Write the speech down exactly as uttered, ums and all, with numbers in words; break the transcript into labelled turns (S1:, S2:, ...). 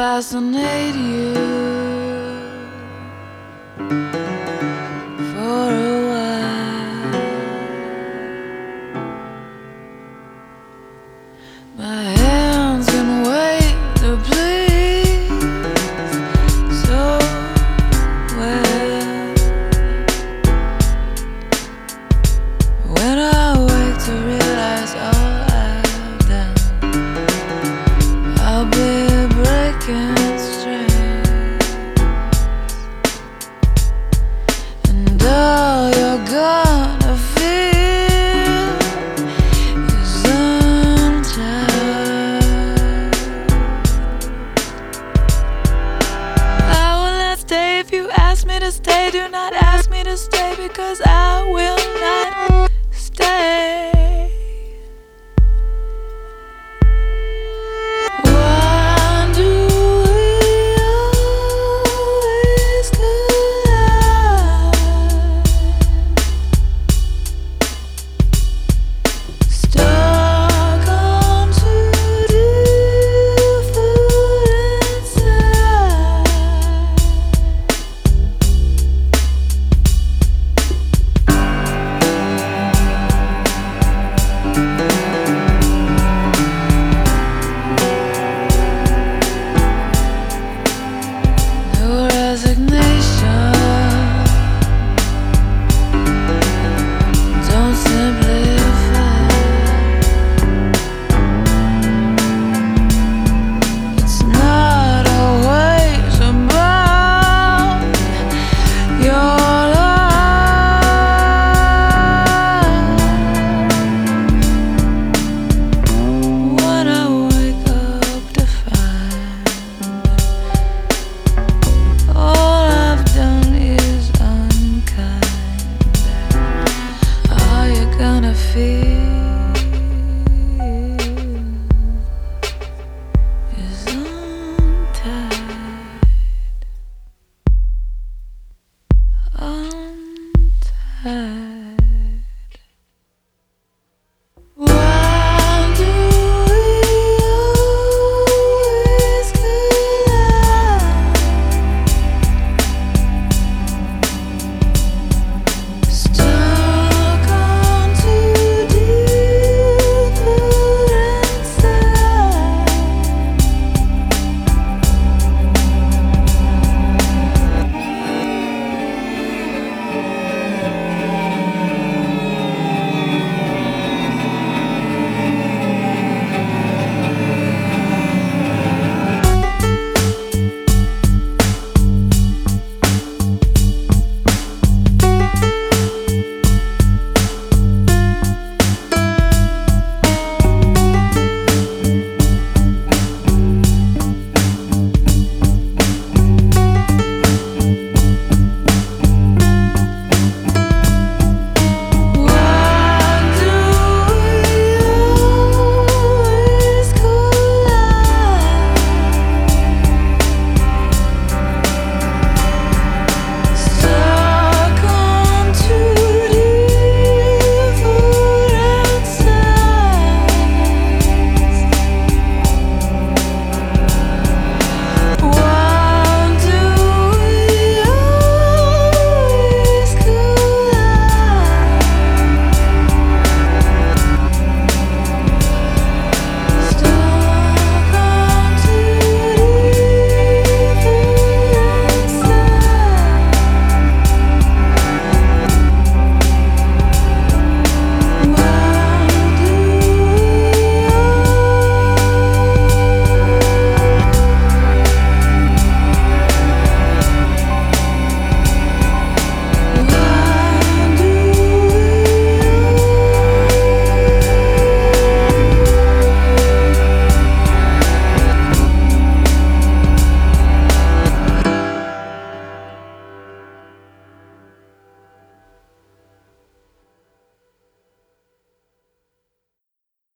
S1: fascinate you for a while. My hands can wait to please so well. When I wake to realize all I've done, I'll be breaking strings, and all you're gonna feel is untied. I will not stay if you ask me to stay. Do not ask me to stay, because I will not stay. Feel